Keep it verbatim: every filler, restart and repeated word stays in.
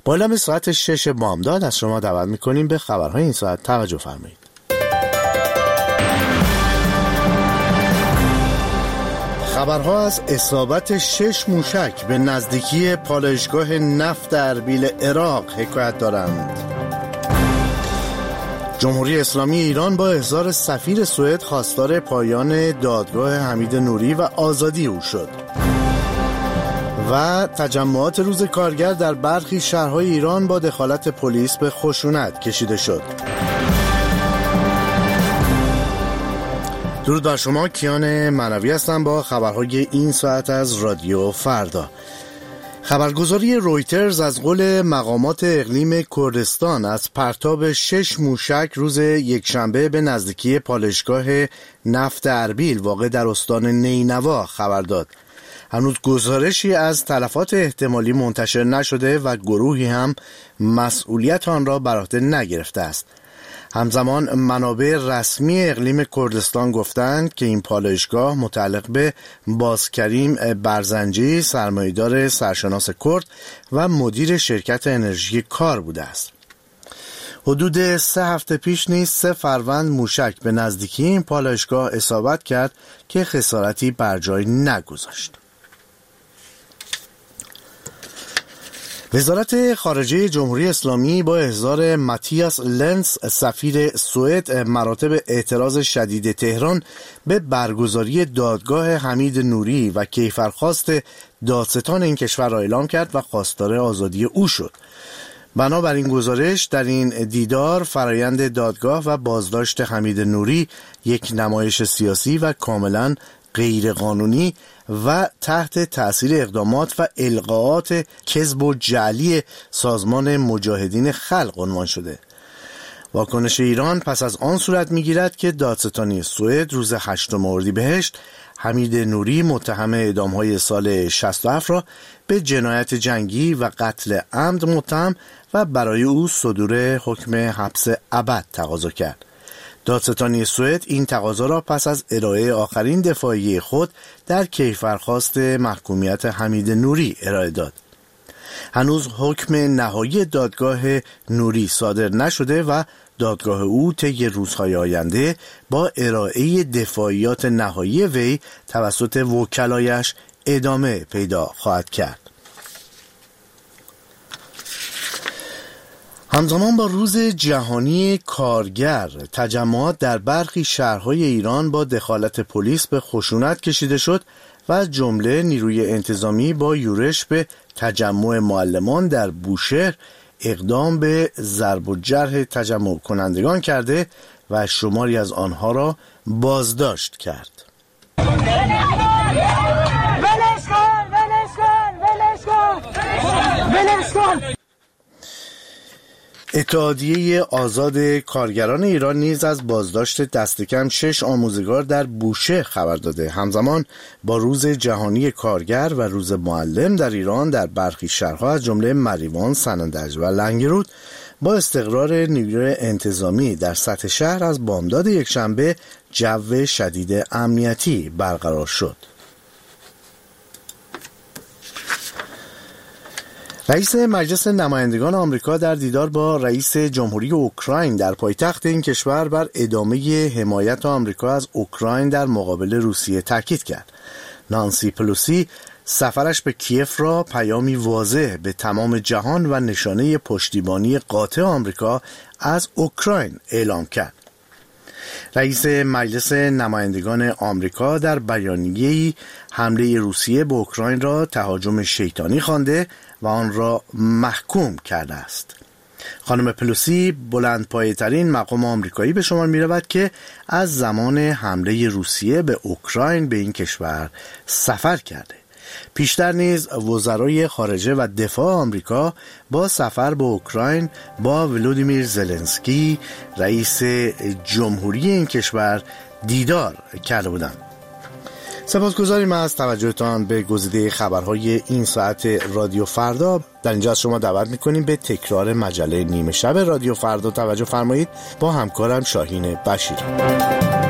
بالا ساعت شش بامداد از شما دعوت میکنیم به خبرهای این ساعت توجه فرمایید. خبرها از اصابت شش موشک به نزدیکی پالایشگاه نفت اربیل عراق حکایت دارند. جمهوری اسلامی ایران با احضار سفیر سوئد خواستار پایان دادگاه حمید نوری و آزادی او شد. و تجمعات روز کارگر در برخی شهرهای ایران با دخالت پلیس به خشونت کشیده شد. درود بر شما، کیان منوی هستم با خبرهای این ساعت از رادیو فردا. خبرگزاری رویترز از قول مقامات اقلیم کردستان از پرتاب شش موشک روز یکشنبه به نزدیکی پالایشگاه نفت اربیل واقع در استان نینوا خبر داد. هنوز گزارشی از تلفات احتمالی منتشر نشده و گروهی هم مسئولیت آن را بر عهده نگرفته است. همزمان منابع رسمی اقلیم کردستان گفتند که این پالایشگاه متعلق به بازکریم برزنجی، سرمایه‌دار سرشناس کرد و مدیر شرکت انرژی کار بوده است. حدود سه هفته پیش نیز سه فروند موشک به نزدیکی این پالایشگاه اصابت کرد که خسارتی بر جای نگذاشت. وزارت خارجه جمهوری اسلامی با احضار ماتیاس لنس سفیر سوئد مراتب اعتراض شدید تهران به برگزاری دادگاه حمید نوری و کیفرخواست دادستان این کشور را اعلام کرد و خواستار آزادی او شد. بنابراین گزارش در این دیدار فرایند دادگاه و بازداشت حمید نوری یک نمایش سیاسی و کاملا غیر قانونی و تحت تأثیر اقدامات و القاءات کذب و جعلی سازمان مجاهدین خلق عنوان شده. واکنش ایران پس از آن صورت می‌گیرد که دادستانی سوئد روز هشتم اردیبهشت حمید نوری متهم اعدام‌های سال شصت و هفت را به جنایت جنگی و قتل عمد متهم و برای او صدور حکم حبس ابد تقاضا کرد. دادستانی سوئد این تقاضا را پس از ارائه آخرین دفاعیه خود در کیفرخواست محکومیت حمید نوری ارائه داد. هنوز حکم نهایی دادگاه نوری صادر نشده و دادگاه او طی روزهای آینده با ارائه دفاعیات نهایی وی توسط وکلایش ادامه پیدا خواهد کرد. همزمان با روز جهانی کارگر، تجمعات در برخی شهرهای ایران با دخالت پلیس به خشونت کشیده شد و از جمله نیروی انتظامی با یورش به تجمع معلمان در بوشهر اقدام به ضرب و جرح تجمع کنندگان کرده و شماری از آنها را بازداشت کرد. ولش کن! ولش کن! ولش کن! ولش کن! اتحادیه آزاد کارگران ایران نیز از بازداشت دست کم شش آموزگار در بوشهر خبر داده. همزمان با روز جهانی کارگر و روز معلم در ایران در برخی شهرها از جمله مریوان، سنندج و لنگرود با استقرار نیروی انتظامی در سطح شهر از بامداد یکشنبه جو شدید امنیتی برقرار شد. رئیس مجلس نمایندگان آمریکا در دیدار با رئیس جمهوری اوکراین در پایتخت این کشور بر ادامه حمایت آمریکا از اوکراین در مقابل روسیه تاکید کرد. نانسی پلوسی سفرش به کیف را پیامی واضح به تمام جهان و نشانه پشتیبانی قاطع آمریکا از اوکراین اعلام کرد. رئیس مجلس نمایندگان آمریکا در بیانیه‌ای حمله روسیه به اوکراین را تهاجم شیطانی خوانده و آن را محکوم کرده است. خانم پلوسی بلندپایه‌ترین مقام آمریکایی به شمار می‌رود که از زمان حمله روسیه به اوکراین به این کشور سفر کرده. پیشتر نیز وزرای خارجه و دفاع آمریکا با سفر به اوکراین با ولودیمیر زلنسکی رئیس جمهوری این کشور دیدار کرده بودند. سپاسگزاریم از توجهتان به گزیده خبرهای این ساعت رادیو فردا. در اینجا از شما دعوت میکنیم به تکرار مجله نیمه شب رادیو فردا توجه فرمایید با همکارم شاهین بشیر.